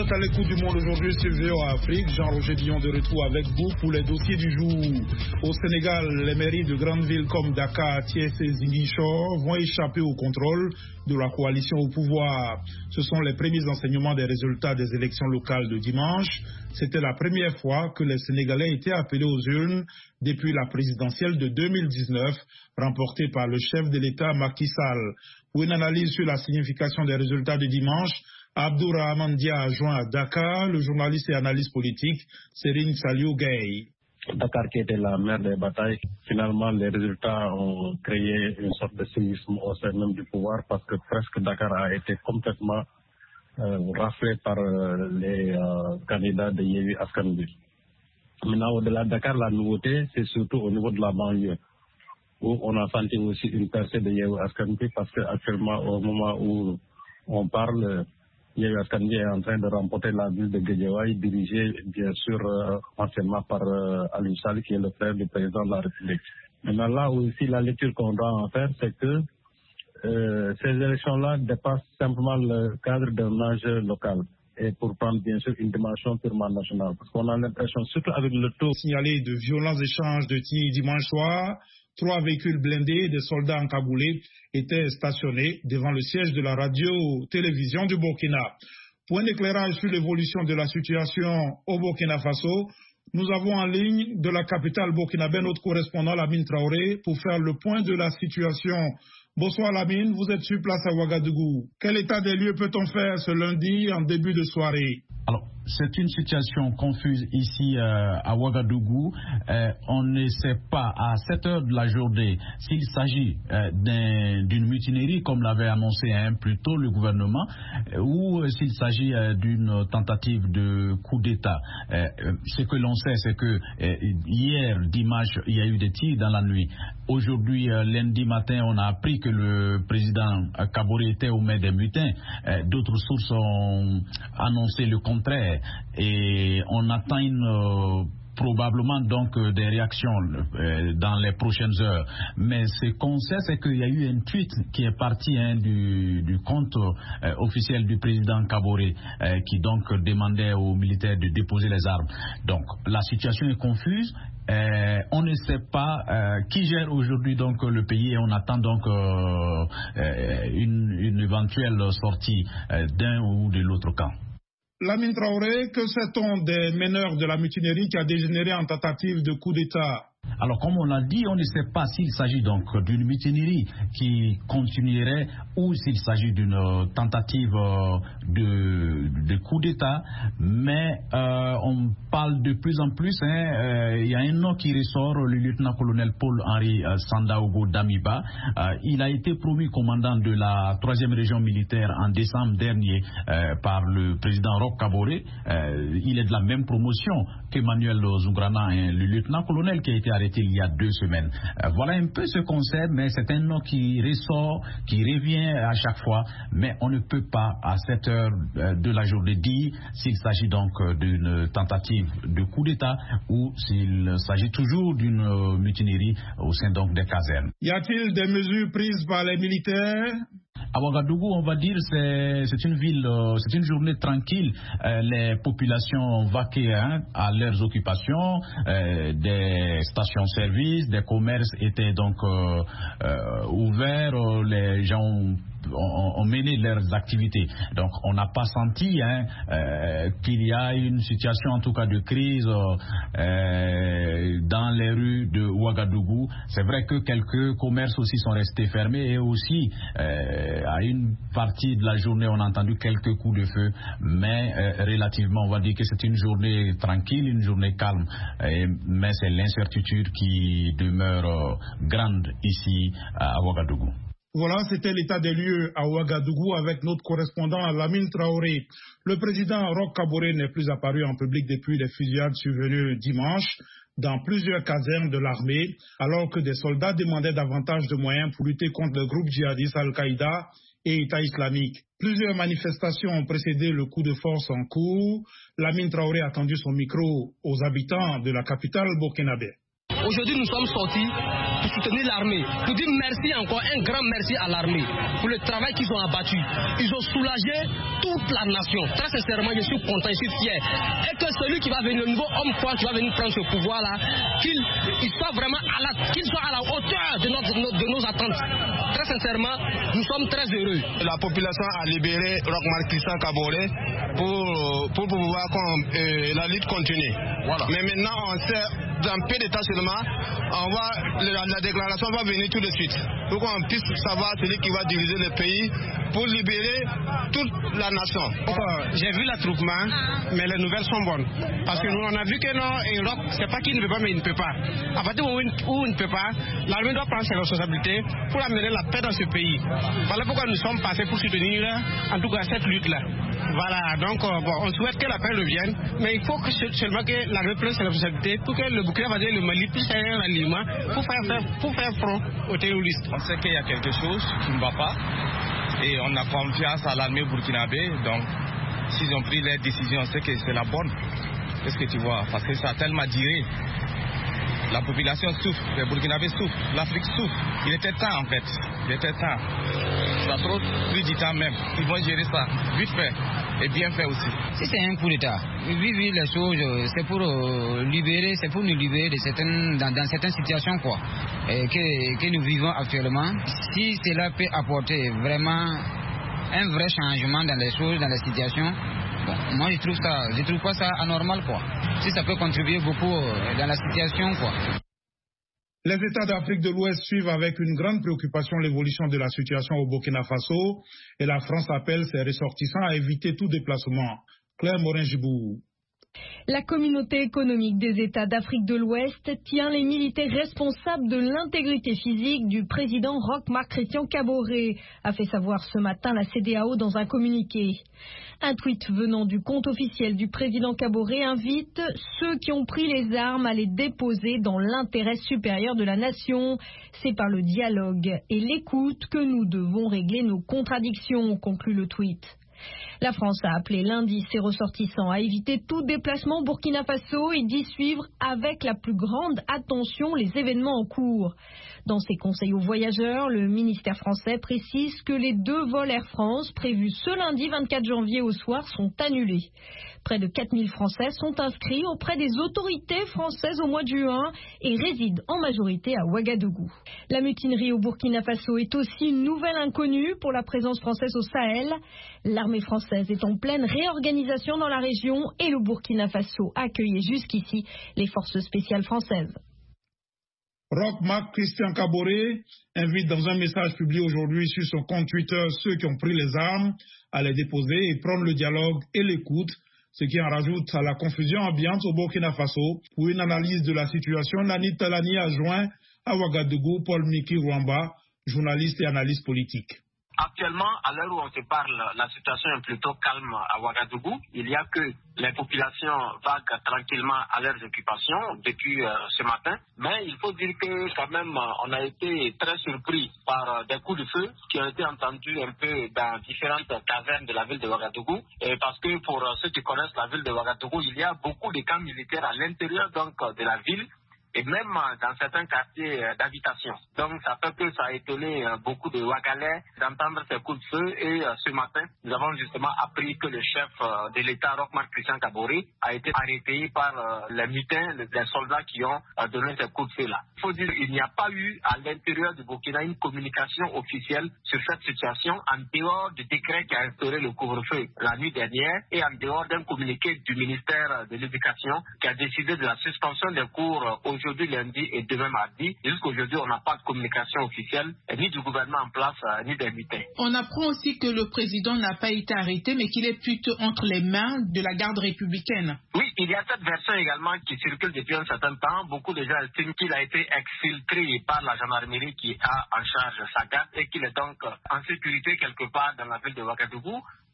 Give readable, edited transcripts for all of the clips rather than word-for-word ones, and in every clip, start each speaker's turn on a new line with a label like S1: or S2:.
S1: êtes à l'écoute du monde aujourd'hui sur VOA Afrique. Jean-Roger Dion de retour avec vous pour les dossiers du jour. Au Sénégal, les mairies de grandes villes comme Dakar, Thiès et Ziguinchor vont échapper au contrôle de la coalition au pouvoir. Ce sont les premiers enseignements des résultats des élections locales de dimanche. C'était la première fois que les Sénégalais étaient appelés aux urnes depuis la présidentielle de 2019, remportée par le chef de l'État Macky Sall. Pour une analyse sur la signification des résultats de dimanche, Abdourahmane Dia a joint à Dakar le journaliste et analyste politique Serigne Saliou Gueye.
S2: Dakar qui était la mère des batailles, finalement les résultats ont créé une sorte de séisme au sein même du pouvoir parce que presque Dakar a été complètement raflé par les candidats de Yewwi Askan Wi. Maintenant au-delà de Dakar, la nouveauté c'est surtout au niveau de la banlieue où on a senti aussi une percée de Yewwi Askan Wi parce qu'actuellement au moment où on parle, Yewwi Askan Wi est en train de remporter la ville de Guédiawaye, dirigée bien sûr anciennement par Aliou Sall, qui est le frère du président de la République. Maintenant là aussi, la lecture qu'on doit en faire, c'est que ces élections-là dépassent simplement le cadre d'un enjeu local et pour prendre bien sûr une dimension purement nationale. Parce qu'on a l'impression, surtout avec le taux
S1: signalé de violents échanges de tirs dimanche soir, 3 véhicules blindés et des soldats encagoulés étaient stationnés devant le siège de la radio-télévision du Burkina. Pour un éclairage sur l'évolution de la situation au Burkina Faso, nous avons en ligne de la capitale burkinabé notre correspondant Lamine Traoré pour faire le point de la situation. Bonsoir Lamine, vous êtes sur place à Ouagadougou. Quel état des lieux peut-on faire ce lundi en début de soirée?
S3: Alors, c'est une situation confuse ici à Ouagadougou. On ne sait pas à 7 heures de la journée s'il s'agit d'une mutinerie, comme l'avait annoncé plus tôt le gouvernement, ou s'il s'agit d'une tentative de coup d'État. Ce que l'on sait, c'est que hier, dimanche, il y a eu des tirs dans la nuit. Aujourd'hui, lundi matin, on a appris que le président Kaboré était au maître des mutins. D'autres sources ont annoncé le contraire et on attend probablement donc des réactions dans les prochaines heures. Mais ce qu'on sait, c'est qu'il y a eu un tweet qui est parti du compte officiel du président Kaboré qui donc demandait aux militaires de déposer les armes. Donc la situation est confuse. On ne sait pas qui gère aujourd'hui donc le pays et on attend donc une éventuelle sortie d'un ou de l'autre camp.
S1: Lamine Traoré, que sait-on des meneurs de la mutinerie qui a dégénéré en tentative de coup d'État?
S3: Alors, comme on l'a dit, on ne sait pas s'il s'agit donc d'une mutinerie qui continuerait ou s'il s'agit d'une tentative de coup d'État, mais on parle de plus en plus, il y a un nom qui ressort, le lieutenant-colonel Paul-Henri Sandaogo Damiba. Il a été promu commandant de la 3e région militaire en décembre dernier par le président Roch Kaboré. Il est de la même promotion qu'Emmanuel Zougrana, le lieutenant-colonel qui a été arrêté il y a 2 semaines. Voilà un peu ce qu'on sait, mais c'est un nom qui ressort, qui revient à chaque fois, mais on ne peut pas à 7 heures de la journée dire s'il s'agit donc d'une tentative de coup d'État ou s'il s'agit toujours d'une mutinerie au sein donc des casernes.
S1: Y a-t-il des mesures prises par les militaires?
S3: À Ouagadougou, on va dire c'est une ville, c'est une journée tranquille. Les populations ont vaqué à leurs occupations, des stations-service, des commerces étaient donc ouverts, les gens ont mené leurs activités. Donc on n'a pas senti qu'il y a une situation en tout cas de crise dans les rues de Ouagadougou. C'est vrai que quelques commerces aussi sont restés fermés et aussi à une partie de la journée on a entendu quelques coups de feu, mais relativement on va dire que c'est une journée tranquille, une journée calme, mais c'est l'incertitude qui demeure grande ici à Ouagadougou.
S1: Voilà, c'était l'état des lieux à Ouagadougou avec notre correspondant Lamine Traoré. Le président Roch Kaboré n'est plus apparu en public depuis les fusillades survenues dimanche dans plusieurs casernes de l'armée, alors que des soldats demandaient davantage de moyens pour lutter contre le groupe djihadiste Al-Qaïda et État islamique. Plusieurs manifestations ont précédé le coup de force en cours. Lamine Traoré a tendu son micro aux habitants de la capitale burkinabé.
S4: Aujourd'hui, nous sommes sortis pour soutenir l'armée, pour dire merci encore, un grand merci à l'armée pour le travail qu'ils ont abattu. Ils ont soulagé toute la nation. Très sincèrement, je suis content, je suis fier. Et que celui qui va venir, le nouveau homme fort qui va venir prendre ce pouvoir-là, qu'il soit vraiment qu'il soit à la hauteur de nos attentes. Très sincèrement, nous sommes très heureux.
S5: La population a libéré Roch-Marc Christian Kaboré pour pouvoir la lutte continue. Voilà. Mais maintenant, on sait, dans peu de temps seulement, la déclaration va venir tout de suite. Pour qu'on puisse savoir celui qui va diriger le pays pour libérer toute la nation.
S6: J'ai vu l'attroupement, mais les nouvelles sont bonnes. Parce que nous, on a vu que Roch, c'est pas qu'il ne veut pas, mais il ne peut pas. À partir où il ne peut pas, l'armée doit prendre ses responsabilités pour amener la paix dans ce pays. Voilà pourquoi nous sommes passés pour soutenir, en tout cas, cette lutte-là. Voilà, donc on souhaite que la paix revienne, mais il faut seulement que l'armée prenne ses responsabilités pour que le Burkina Faso et le Mali puissent faire un ralliement pour faire front aux terroristes.
S7: On sait qu'il y a quelque chose qui ne va pas et on a confiance à l'armée burkinabé, donc s'ils ont pris leur décision, on sait que c'est la bonne. Qu'est-ce que tu vois? Parce que ça a tellement duré. La population souffre, les Burkinabés souffrent, l'Afrique souffre. Il était temps en fait, il était temps. Ça a trop pris du temps même. Ils vont gérer ça vite fait et bien fait aussi.
S8: Si c'est un coup d'État, vivre les choses, c'est pour libérer, c'est pour nous libérer de dans certaines situations quoi, que nous vivons actuellement. Si cela peut apporter vraiment un vrai changement dans les choses, dans les situations, bon, moi je trouve pas ça anormal quoi. Si ça peut contribuer beaucoup dans la situation quoi.
S1: Les États d'Afrique de l'Ouest suivent avec une grande préoccupation l'évolution de la situation au Burkina Faso et la France appelle ses ressortissants à éviter tout déplacement. Claire Morin-Gibou.
S9: La communauté économique des États d'Afrique de l'Ouest tient les militaires responsables de l'intégrité physique du président Roch-Marc Christian Kaboré, a fait savoir ce matin la CEDEAO dans un communiqué. Un tweet venant du compte officiel du président Kaboré invite ceux qui ont pris les armes à les déposer dans l'intérêt supérieur de la nation. C'est par le dialogue et l'écoute que nous devons régler nos contradictions, conclut le tweet. La France a appelé lundi ses ressortissants à éviter tout déplacement au Burkina Faso et d'y suivre avec la plus grande attention les événements en cours. Dans ses conseils aux voyageurs, le ministère français précise que les 2 vols Air France prévus ce lundi 24 janvier au soir sont annulés. Près de 4000 Français sont inscrits auprès des autorités françaises au mois de juin et résident en majorité à Ouagadougou. La mutinerie au Burkina Faso est aussi une nouvelle inconnue pour la présence française au Sahel. L'armée française est en pleine réorganisation dans la région et le Burkina Faso accueillait jusqu'ici les forces spéciales françaises.
S1: Roch-Marc Christian Kaboré invite dans un message publié aujourd'hui sur son compte Twitter ceux qui ont pris les armes à les déposer et prendre le dialogue et l'écoute, ce qui en rajoute à la confusion ambiante au Burkina Faso. Pour une analyse de la situation, Nani Talani a joint à Ouagadougou Paul Miki Rwamba, journaliste et analyste politique.
S10: Actuellement, à l'heure où on se parle, la situation est plutôt calme à Ouagadougou. Il y a que les populations vaguent tranquillement à leurs occupations depuis ce matin. Mais il faut dire que quand même, on a été très surpris par des coups de feu qui ont été entendus un peu dans différentes cavernes de la ville de Ouagadougou. Et parce que pour ceux qui connaissent la ville de Ouagadougou, il y a beaucoup de camps militaires à l'intérieur donc de la ville, et même dans certains quartiers d'habitation. Donc ça fait que ça a étonné beaucoup de Ouagalais d'entendre ces coups de feu et ce matin, nous avons justement appris que le chef de l'État, Roch-Marc Christian Kaboré, a été arrêté par les mutins, les soldats qui ont donné ces coups de feu-là. Il faut dire qu'il n'y a pas eu à l'intérieur du Burkina une communication officielle sur cette situation en dehors du décret qui a instauré le couvre-feu la nuit dernière et en dehors d'un communiqué du ministère de l'Éducation qui a décidé de la suspension des cours aujourd'hui lundi et demain mardi. Jusqu'aujourd'hui, on n'a pas de communication officielle, ni du gouvernement en place, ni des militaires.
S11: On apprend aussi que le président n'a pas été arrêté, mais qu'il est plutôt entre les mains de la garde républicaine.
S10: Oui, il y a cette version également qui circule depuis un certain temps. Beaucoup de gens estiment qu'il a été exfiltré par la gendarmerie qui a en charge sa garde et qu'il est donc en sécurité quelque part dans la ville de Ouagadougou.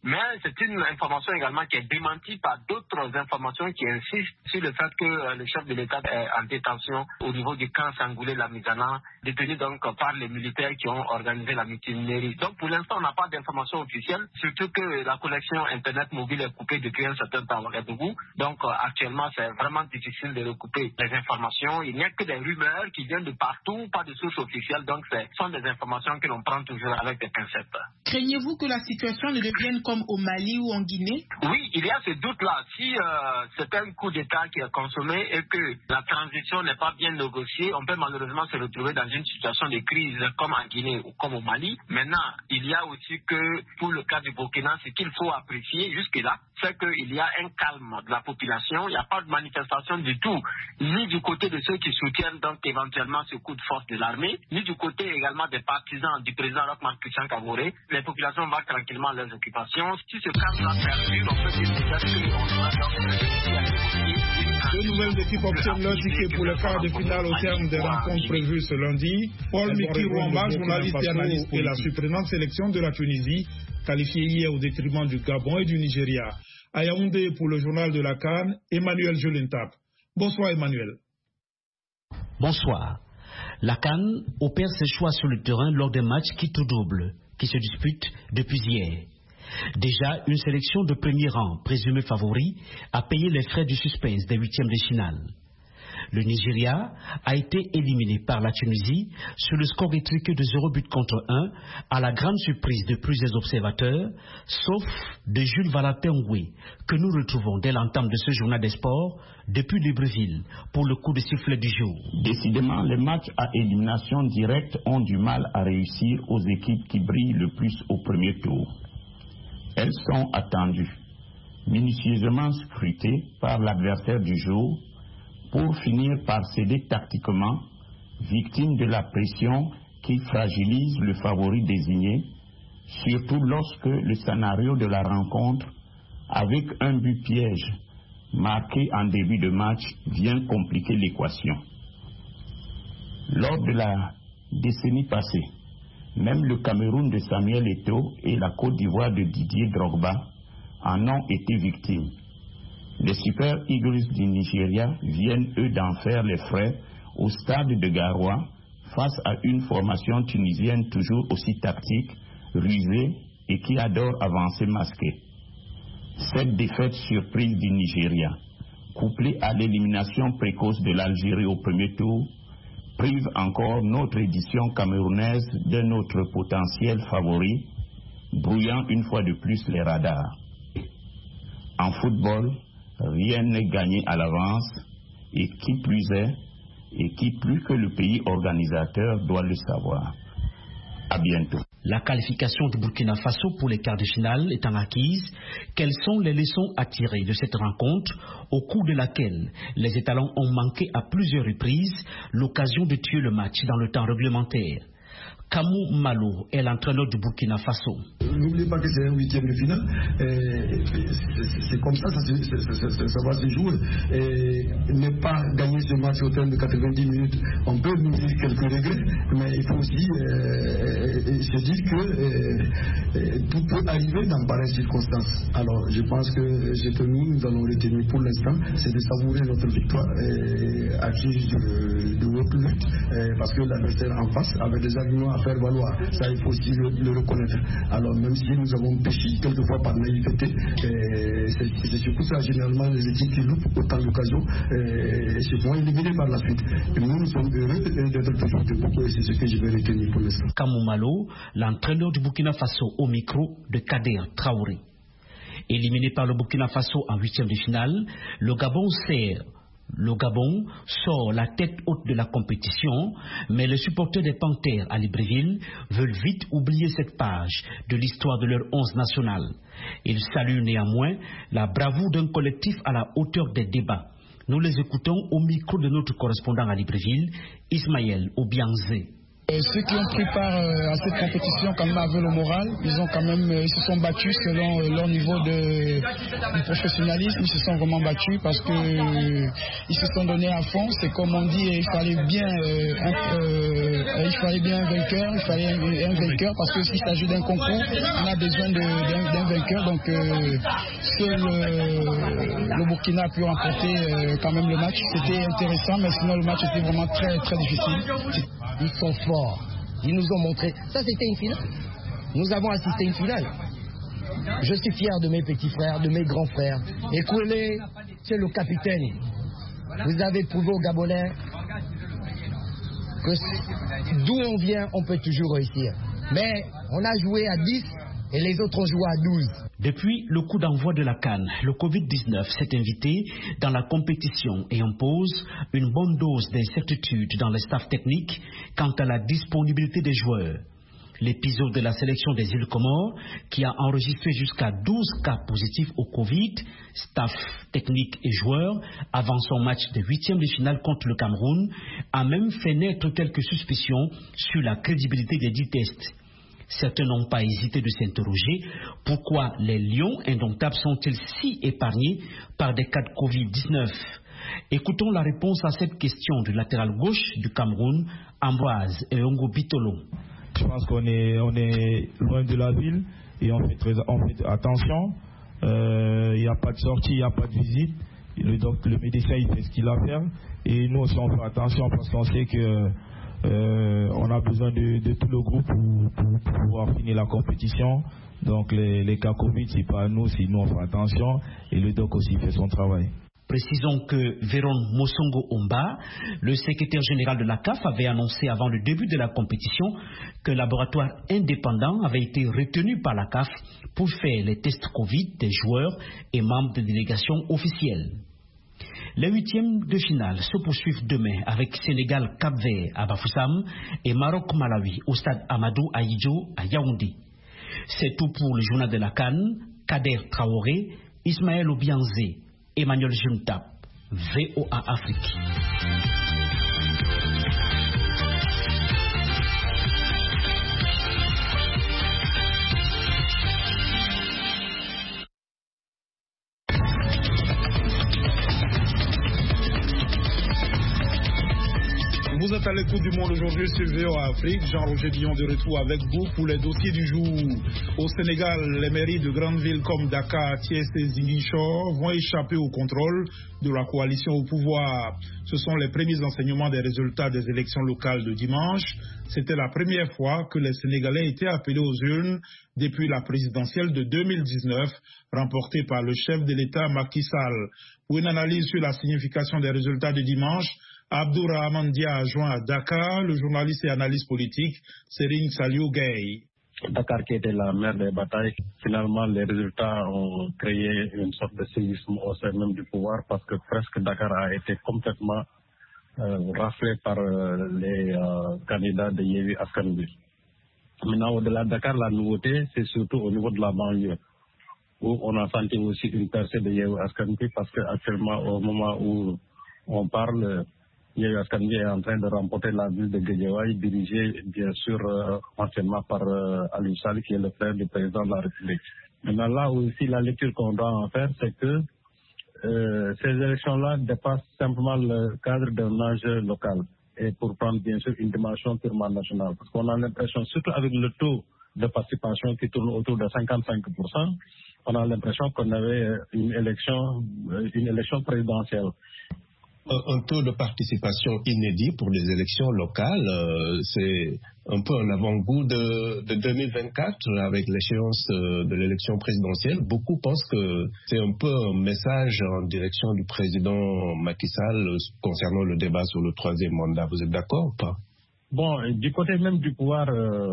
S10: Mais c'est une information également qui est démentie par d'autres informations qui insistent sur le fait que le chef de l'État est en détention au niveau du camp Sangoulé-Lamizana, détenu donc par les militaires qui ont organisé la mutinerie. Donc pour l'instant, on n'a pas d'informations officielles, surtout que la connexion Internet mobile est coupée depuis un certain temps à Ouagadougou. Donc actuellement, c'est vraiment difficile de recouper les informations. Il n'y a que des rumeurs qui viennent de partout, pas de sources officielles. Donc ce sont des informations que l'on prend toujours avec des pincettes.
S11: Craignez-vous que la situation ne devienne comme au Mali ou en Guinée?
S10: Oui, il y a ce doute-là. Si c'est un coup d'État qui est consommé et que la transition n'est pas bien négociée, on peut malheureusement se retrouver dans une situation de crise comme en Guinée ou comme au Mali. Maintenant, il y a aussi que pour le cas du Burkina, ce qu'il faut apprécier jusque-là, c'est qu'il y a un calme de la population. Il n'y a pas de manifestation du tout, ni du côté de ceux qui soutiennent donc éventuellement ce coup de force de l'armée, ni du côté également des partisans du président Roch Marc Christian Kaboré. Les populations vont tranquillement à leurs occupations. Si ce calme-là perdure, on peut dire qu'on doit donc réussir à négocier.
S1: Deux nouvelles équipes obtiennent leur ticket pour le quart de finale au terme des rencontres prévues ce lundi. Paul Miki Rwamba, journaliste et analyste de la surprenante sélection de la Tunisie, qualifiée hier au détriment du Gabon et du Nigeria. À Yaoundé pour le journal de la CAN, Emmanuel Jolentap. Bonsoir Emmanuel.
S12: Bonsoir. La CAN opère ses choix sur le terrain lors des matchs quitte au double qui se disputent depuis hier. Déjà, une sélection de premier rang, présumée favori, a payé les frais du suspense des huitièmes de finale. Le Nigeria a été éliminé par la Tunisie sur le score étriqué de 0 but contre 1, à la grande surprise de plusieurs observateurs, sauf de Jules Valentin-Ngoué, que nous retrouvons dès l'entame de ce journal des sports depuis Libreville pour le coup de sifflet du jour.
S13: Décidément, les matchs à élimination directe ont du mal à réussir aux équipes qui brillent le plus au premier tour. Elles sont attendues, minutieusement scrutées par l'adversaire du jour, pour finir par céder tactiquement, victime de la pression qui fragilise le favori désigné, surtout lorsque le scénario de la rencontre, avec un but piège marqué en début de match, vient compliquer l'équation. Lors de la décennie passée, même le Cameroun de Samuel Eto'o et la Côte d'Ivoire de Didier Drogba en ont été victimes. Les Super Eagles du Nigeria viennent, eux, d'en faire les frais au stade de Garoua face à une formation tunisienne toujours aussi tactique, rusée et qui adore avancer masqué. Cette défaite surprise du Nigeria, couplée à l'élimination précoce de l'Algérie au premier tour, prive encore notre édition camerounaise de notre potentiel favori, brouillant une fois de plus les radars. En football, rien n'est gagné à l'avance, et qui plus est, et qui plus que le pays organisateur doit le savoir. À bientôt.
S12: La qualification du Burkina Faso pour les quarts de finale étant acquise, quelles sont les leçons à tirer de cette rencontre au cours de laquelle les étalons ont manqué à plusieurs reprises l'occasion de tuer le match dans le temps réglementaire? Kamou Malo est l'entraîneur du Burkina Faso.
S14: N'oubliez pas que c'est un huitième de finale. C'est comme ça, ça va se jouer. Et ne pas gagner ce match au terme de 90 minutes, on peut nous dire quelques regrets, mais il faut aussi se dire que tout peut arriver dans pareilles circonstances. Alors, je pense que ce que nous allons retenir pour l'instant, c'est de savourer notre victoire acquise de haute lutte, parce que l'adversaire en face avait des arguments à faire valoir. Ça, il faut aussi le reconnaître. Alors, même si nous avons péché quelquefois par naïveté, c'est surtout ça, généralement, les équipes qui loupent autant d'occasions se font éliminer par la suite. Et nous sommes heureux d'être toujours debout, et c'est ce que je vais retenir pour l'instant.
S12: Kamou Malo, l'entraîneur du Burkina Faso, au micro de Kader Traoré. Éliminé par le Burkina Faso en huitième de finale, le Gabon sort la tête haute de la compétition, mais les supporters des Panthères à Libreville veulent vite oublier cette page de l'histoire de leur 11 national. Ils saluent néanmoins la bravoure d'un collectif à la hauteur des débats. Nous les écoutons au micro de notre correspondant à Libreville, Ismaël Obianzé.
S15: Ceux qui ont pris part à cette compétition quand même avaient le moral, ils se sont battus selon leur niveau de professionnalisme, ils se sont vraiment battus parce que ils se sont donnés à fond. C'est comme on dit, il fallait bien il fallait bien un vainqueur, il fallait un vainqueur parce que s'il s'agit d'un concours, on a besoin d'un vainqueur. Donc seul le Burkina a pu remporter quand même le match. C'était intéressant, mais sinon le match était vraiment très très difficile.
S16: Ils sont forts. Ils nous ont montré. Ça, c'était une finale. Nous avons assisté à une finale. Je suis fier de mes petits frères, de mes grands frères. Écoutez, c'est le capitaine. Vous avez prouvé aux Gabonais que d'où on vient, on peut toujours réussir. Mais on a joué à 10 et les autres ont joué à 12.
S12: Depuis le coup d'envoi de la CAN, le Covid-19 s'est invité dans la compétition et impose une bonne dose d'incertitude dans les staffs techniques quant à la disponibilité des joueurs. L'épisode de la sélection des îles Comores, qui a enregistré jusqu'à 12 cas positifs au Covid, staff technique et joueurs, avant son match de 8e de finale contre le Cameroun, a même fait naître quelques suspicions sur la crédibilité des 10 tests. Certains n'ont pas hésité de s'interroger pourquoi les lions indomptables sont-ils si épargnés par des cas de Covid-19. Écoutons la réponse à cette question du latéral gauche du Cameroun, Ambroise Eyongo Bitolo.
S17: Je pense qu'on est loin de la ville et on fait attention. Il n'y a pas de sortie, il n'y a pas de visite. Le médecin il fait ce qu'il a à faire et nous aussi on fait attention parce qu'on sait que on a besoin de tout le groupe pour pouvoir finir la compétition. Donc les cas Covid, c'est pas nous, c'est nous on fait attention et le doc aussi fait son travail.
S12: Précisons que Véron Mosongo Omba, le secrétaire général de la CAF, avait annoncé avant le début de la compétition qu'un laboratoire indépendant avait été retenu par la CAF pour faire les tests Covid des joueurs et membres de délégations officielles. Les 8e de finale se poursuivent demain avec Sénégal-Cap-Vert à Bafoussam et Maroc-Malawi au stade Amadou Ahidjo à Yaoundé. C'est tout pour le journal de la CAN. Kader Traoré, Ismaël Obianzé, Emmanuel Juntap, VOA Afrique.
S1: Vous êtes à l'écoute du Monde aujourd'hui sur VOA Afrique. Jean-Roger Dion de retour avec vous pour les dossiers du jour. Au Sénégal, les mairies de grandes villes comme Dakar, Thiès et Ziguinchor vont échapper au contrôle de la coalition au pouvoir. Ce sont les premiers enseignements des résultats des élections locales de dimanche. C'était la première fois que les Sénégalais étaient appelés aux urnes depuis la présidentielle de 2019, remportée par le chef de l'État Macky Sall. Pour une analyse sur la signification des résultats de dimanche, Abdourahmane Dia a joint à Dakar le journaliste et analyste politique Serigne Saliou Gueye.
S2: Dakar qui était la mère des batailles, finalement les résultats ont créé une sorte de séisme au sein même du pouvoir parce que presque Dakar a été complètement raflé par les candidats de Yewwi Askan Wi. Maintenant au-delà de Dakar, la nouveauté c'est surtout au niveau de la banlieue où on a senti aussi une percée de Yewwi Askan Wi parce qu'actuellement au moment où on parle, Yewwi Askan Wi est en train de remporter la ville de Guédiawaye, dirigée bien sûr anciennement par Aliou Sall, qui est le frère du président de la République. Maintenant là aussi, la lecture qu'on doit en faire, c'est que ces élections-là dépassent simplement le cadre d'un enjeu local et pour prendre bien sûr une dimension purement nationale. Parce qu'on a l'impression, surtout avec le taux de participation qui tourne autour de 55%, on a l'impression qu'on avait une élection présidentielle.
S18: Un taux de participation inédit pour les élections locales, c'est un peu un avant-goût de 2024 avec l'échéance de l'élection présidentielle. Beaucoup pensent que c'est un peu un message en direction du président Macky Sall concernant le débat sur le 3e mandat. Vous êtes d'accord ou pas?
S2: Bon, du côté même du pouvoir,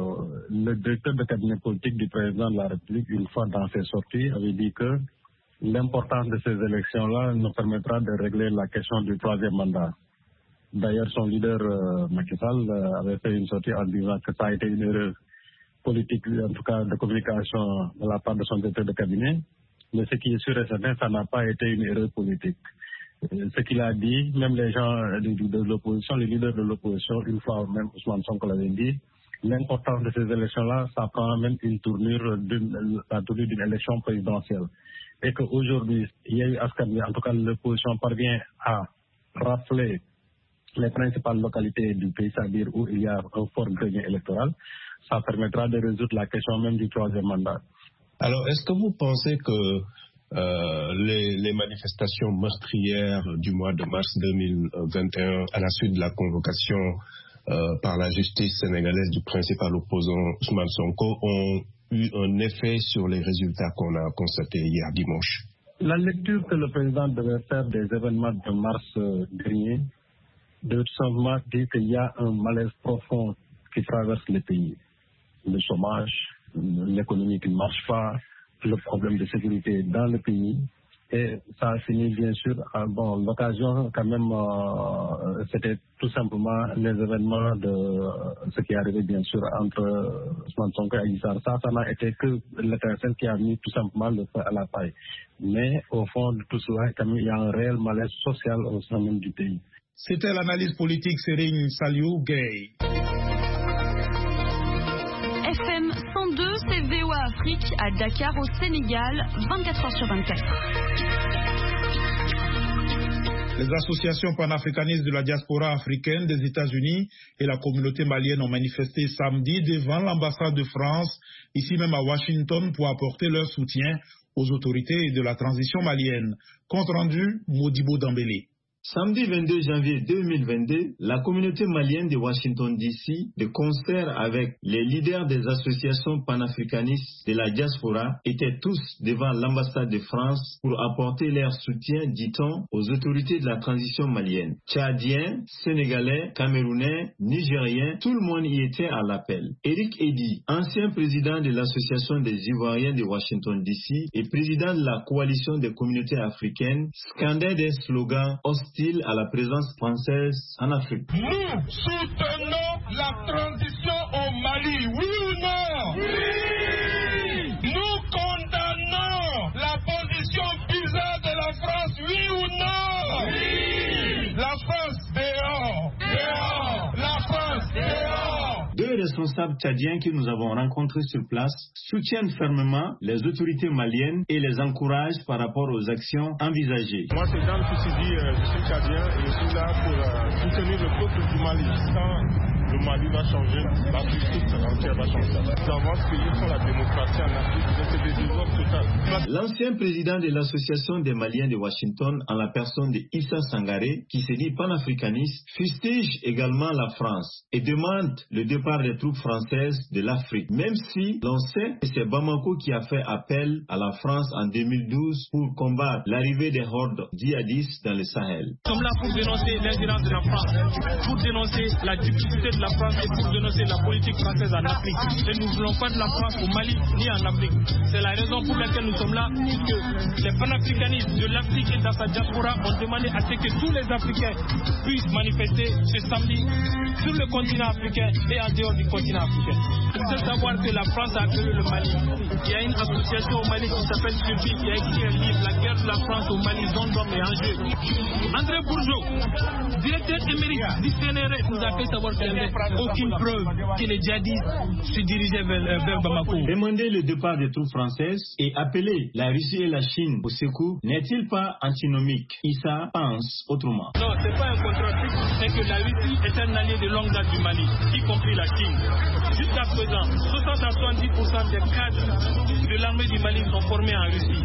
S2: le directeur de cabinet politique du président de la République, une fois dans ses sorties, avait dit que l'importance de ces élections-là nous permettra de régler la question du 3e mandat. D'ailleurs, son leader, Macky Sall, avait fait une sortie en disant que ça a été une erreur politique, en tout cas de communication de la part de son directeur de cabinet. Mais ce qui est sûr et certain, ça n'a pas été une erreur politique. Ce qu'il a dit, même les gens de l'opposition, les leaders de l'opposition, une fois même Ousmane Sonko l'avait dit, l'importance de ces élections-là, ça prend même une tournure d'une élection présidentielle. Et qu'aujourd'hui, il y a eu Askan Wi, en tout cas l'opposition parvient à rafler les principales localités du pays, c'est-à-dire où il y a un fort grenier électoral. Ça permettra de résoudre la question même du troisième mandat.
S18: Alors, est-ce que vous pensez que les manifestations meurtrières du mois de mars 2021 à la suite de la convocation par la justice sénégalaise du principal opposant Ousmane Sonko ont eu un effet sur les résultats qu'on a constatés hier dimanche?
S2: La lecture que le président devait faire des événements de mars dernier, de tout simplement dit qu'il y a un malaise profond qui traverse le pays. Le chômage, l'économie qui ne marche pas, le problème de sécurité dans le pays. Et ça a fini bien sûr, l'occasion quand même, c'était tout simplement les événements de ce qui est arrivé bien sûr entre Ousmane Sonko et Adji Sarr. Ça n'a été que l'étincelle qui a mis tout simplement le feu à la paille. Mais au fond de tout cela, quand même, il y a un réel malaise social au sein même du pays.
S1: C'était l'analyse politique Serigne Saliou Gueye.
S19: FM 102, c'est VOA Afrique à Dakar au Sénégal, 24h sur 24.
S1: Les associations panafricanistes de la diaspora africaine des États-Unis et la communauté malienne ont manifesté samedi devant l'ambassade de France, ici même à Washington, pour apporter leur soutien aux autorités de la transition malienne. Compte rendu, Modibo Dambélé.
S20: Samedi 22 janvier 2022, la communauté malienne de Washington DC, de concert avec les leaders des associations panafricanistes de la diaspora, étaient tous devant l'ambassade de France pour apporter leur soutien, dit-on, aux autorités de la transition malienne. Tchadiens, Sénégalais, Camerounais, Nigériens, tout le monde y était à l'appel. Eric Eddy, ancien président de l'association des Ivoiriens de Washington DC et président de la coalition des communautés africaines, scandait des slogans hostiles à la présence française en Afrique.
S21: Nous soutenons la transition au Mali, oui ou non? Oui! Nous condamnons la position bizarre de la France, oui ou non? Oui! La France dehors! Dehors! La France dehors!
S20: Deux responsables tchadiens que nous avons rencontrés sur place soutiennent fermement les autorités maliennes et les encouragent par rapport aux actions envisagées.
S22: Moi, c'est Dan Foussidi, je suis tchadien et je suis là pour soutenir le peuple du Mali. Quand le Mali va changer, l'Afrique toute entière va changer. Nous avons ce pays sur la démocratie en Afrique, c'est des désordres total.
S20: L'ancien président de l'association des Maliens de Washington, en la personne de Issa Sangaré, qui se dit panafricaniste, fustige également la France et demande le départ des troupes françaises de l'Afrique, même si l'on sait que c'est Bamako qui a fait appel à la France en 2012 pour combattre l'arrivée des hordes djihadistes dans le Sahel.
S23: Nous sommes là pour dénoncer l'ingérence de la France, pour dénoncer la duplicité de la France et pour dénoncer la politique française en Afrique. Et nous ne voulons pas de la France au Mali ni en Afrique. C'est la raison pour laquelle nous sommes là, puisque les panafricanistes de l'Afrique et dans sa diaspora ont demandé à ce que tous les Africains puissent manifester ce samedi sur le continent africain et en dehors du continent africain. Il faut savoir que la France a appelé le Mali. Il y a une association au Mali qui s'appelle Surpi, qui a écrit un livre, La guerre de la France au Mali, zone d'hommes et enjeux. André Bourgeot, directeur émérite du CNRS, nous a fait savoir qu'il n'y avait aucune preuve que les djihadistes se dirigeaient vers Bamako.
S20: Demander le départ des troupes françaises et appeler la Russie et la Chine au secours n'est-il pas antinomique? Issa pense autrement.
S23: Non, ce n'est pas un contradiction, c'est que la Russie est un allié de longue date du Mali, y compris la Chine. Jusqu'à présent, 60 à 70% des cadres de l'armée du Mali sont formés en Russie.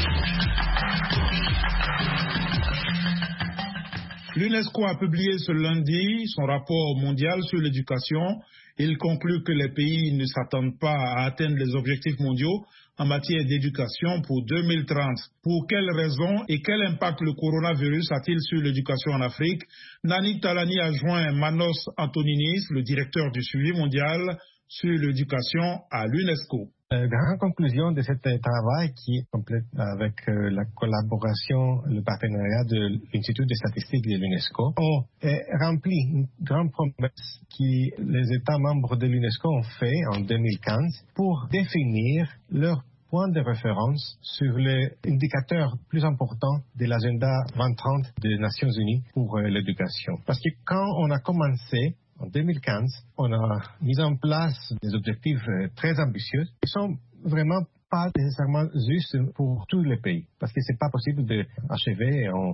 S1: L'UNESCO a publié ce lundi son rapport mondial sur l'éducation. Il conclut que les pays ne s'attendent pas à atteindre les objectifs mondiaux en matière d'éducation pour 2030. Pour quelles raisons et quel impact le coronavirus a-t-il sur l'éducation en Afrique? Nani Talani a joint Manos Antoninis, le directeur du suivi mondial sur l'éducation à l'UNESCO.
S24: Grande conclusion de ce travail qui est complète avec la collaboration, le partenariat de l'Institut de statistique de l'UNESCO, ont rempli une grande promesse que les États membres de l'UNESCO ont fait en 2015 pour définir leur point de référence sur les indicateurs plus importants de l'agenda 2030 des Nations Unies pour l'éducation. Parce que quand on a commencé en 2015, on a mis en place des objectifs très ambitieux qui sont vraiment pas nécessairement juste pour tous les pays, parce que c'est pas possible d'achever en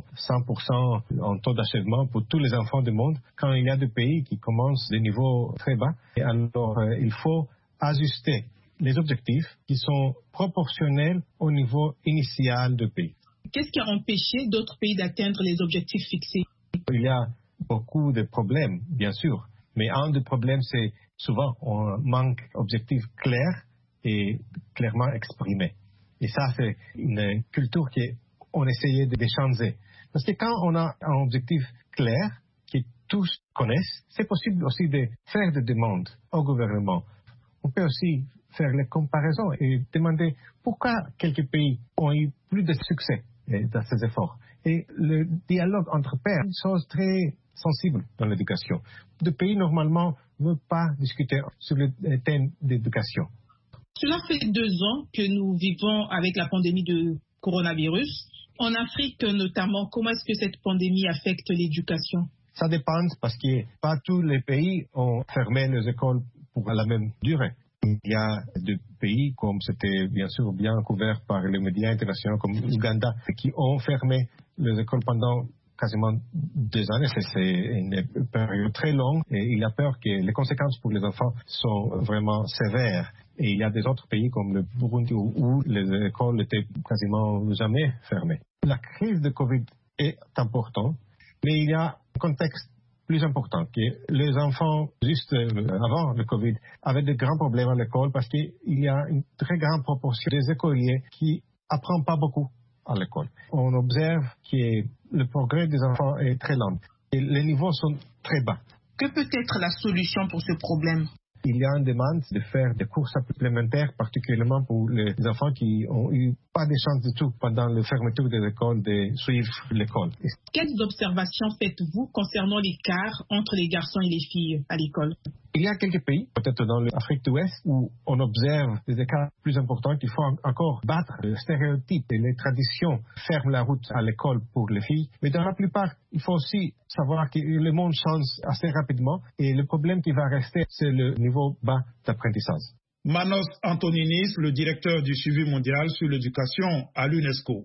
S24: 100% en taux d'achèvement pour tous les enfants du monde quand il y a des pays qui commencent de niveaux très bas. Et alors, il faut ajuster les objectifs qui sont proportionnels au niveau initial du pays.
S11: Qu'est-ce qui a empêché d'autres pays d'atteindre les objectifs fixés?
S24: Il y a beaucoup de problèmes, bien sûr, mais un des problèmes, c'est souvent on manque d'objectifs clairs et clairement exprimés. Et ça, c'est une culture qu'on essayait de changer. Parce que quand on a un objectif clair, que tous connaissent, c'est possible aussi de faire des demandes au gouvernement. On peut aussi faire les comparaisons et demander pourquoi quelques pays ont eu plus de succès dans ces efforts. Et le dialogue entre pairs est une chose très sensible dans l'éducation. Des pays, normalement, ne veulent pas discuter sur le thème d'éducation.
S11: Cela fait 2 ans que nous vivons avec la pandémie de coronavirus. En Afrique notamment, comment est-ce que cette pandémie affecte l'éducation?
S24: Ça dépend parce que pas tous les pays ont fermé les écoles pour la même durée. Il y a des pays, comme c'était bien sûr bien couvert par les médias internationaux comme l'Ouganda, qui ont fermé les écoles pendant quasiment 2 années. C'est une période très longue et il y a peur que les conséquences pour les enfants sont vraiment sévères. Et il y a des autres pays comme le Burundi où les écoles étaient quasiment jamais fermées. La crise de Covid est importante, mais il y a un contexte plus important, que les enfants, juste avant le Covid, avaient de grands problèmes à l'école parce qu'il y a une très grande proportion des écoliers qui n'apprennent pas beaucoup à l'école. On observe que le progrès des enfants est très lent et les niveaux sont très bas.
S11: Que peut être la solution pour ce problème?
S24: Il y a une demande de faire des cours supplémentaires, particulièrement pour les enfants qui ont eu pas de chance du tout pendant la fermeture des écoles de suivre l'école.
S11: Quelles observations faites-vous concernant l'écart entre les garçons et les filles à l'école?
S24: Il y a quelques pays, peut-être dans l'Afrique de l'Ouest, où on observe des écarts plus importants qu'il faut encore battre. Les stéréotypes et les traditions ferment la route à l'école pour les filles. Mais dans la plupart, il faut aussi savoir que le monde change assez rapidement et le problème qui va rester, c'est le niveau bas d'apprentissage.
S1: Manos Antoninis, le directeur du suivi mondial sur l'éducation à l'UNESCO.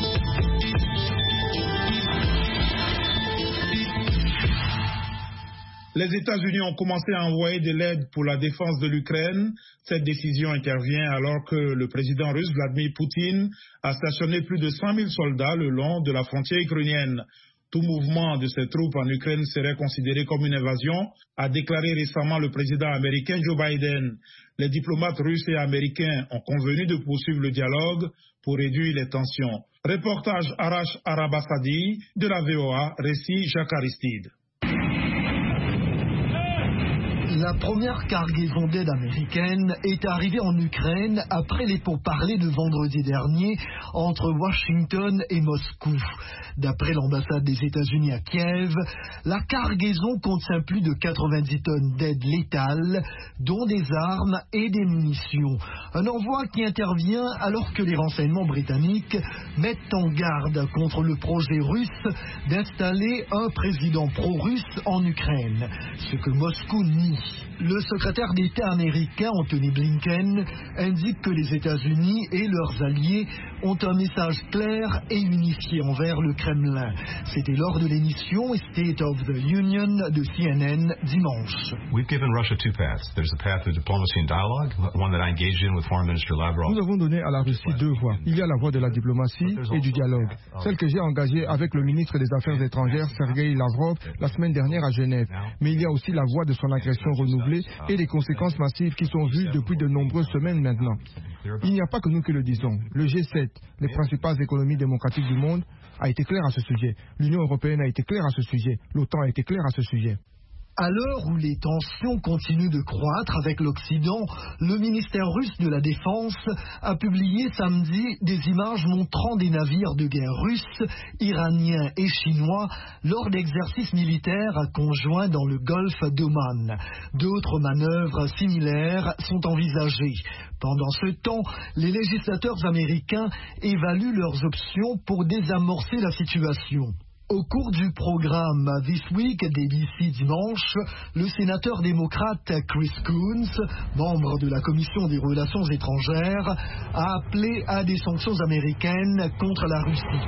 S1: Les États-Unis ont commencé à envoyer de l'aide pour la défense de l'Ukraine. Cette décision intervient alors que le président russe Vladimir Poutine a stationné plus de 100 000 soldats le long de la frontière ukrainienne. Tout mouvement de ces troupes en Ukraine serait considéré comme une invasion, a déclaré récemment le président américain Joe Biden. Les diplomates russes et américains ont convenu de poursuivre le dialogue pour réduire les tensions. Reportage Arash Arabasadi de la VOA, récit Jacques Aristide.
S3: La première cargaison d'aide américaine est arrivée en Ukraine après les pourparlers de vendredi dernier entre Washington et Moscou. D'après l'ambassade des États-Unis à Kiev, la cargaison contient plus de 90 tonnes d'aide létale, dont des armes et des munitions. Un envoi qui intervient alors que les renseignements britanniques mettent en garde contre le projet russe d'installer un président pro-russe en Ukraine, ce que Moscou nie. Le secrétaire d'État américain Anthony Blinken indique que les États-Unis et leurs alliés ont un message clair et unifié envers le Kremlin. C'était lors de l'émission State of the Union de CNN dimanche.
S4: Nous avons donné à la Russie 2 voies. Il y a la voie de la diplomatie et du dialogue. Celle que j'ai engagée avec le ministre des Affaires étrangères Sergei Lavrov la semaine dernière à Genève. Mais il y a aussi la voie de son agression renouvelée et les conséquences massives qui sont vues depuis de nombreuses semaines maintenant. Il n'y a pas que nous qui le disons. Le G7, les principales économies démocratiques du monde, a été clair à ce sujet. L'Union européenne a été claire à ce sujet. L'OTAN a été claire à ce sujet.
S3: À l'heure où les tensions continuent de croître avec l'Occident, le ministère russe de la Défense a publié samedi des images montrant des navires de guerre russes, iraniens et chinois lors d'exercices militaires conjoints dans le golfe d'Oman. D'autres manœuvres similaires sont envisagées. Pendant ce temps, les législateurs américains évaluent leurs options pour désamorcer la situation. Au cours du programme This Week d'ABC dimanche, le sénateur démocrate Chris Coons, membre de la Commission des Relations étrangères, a appelé à des sanctions américaines contre la Russie.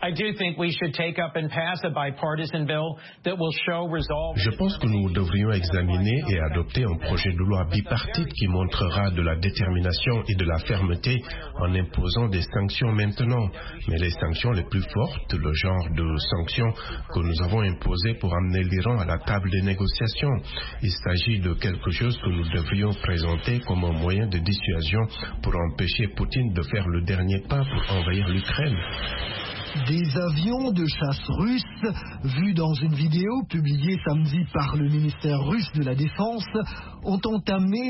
S5: Je pense que nous devrions examiner et adopter un projet de loi bipartite qui montrera de la détermination et de la fermeté en imposant des sanctions maintenant. Mais les sanctions les plus fortes, le genre de sanctions que nous avons imposées pour amener l'Iran à la table des négociations. Il s'agit de quelque chose que nous devrions présenter comme un moyen de dissuasion pour empêcher Poutine de faire le dernier pas pour envahir l'Ukraine.
S3: Des avions de chasse russes, vus dans une vidéo publiée samedi par le ministère russe de la Défense, ont entamé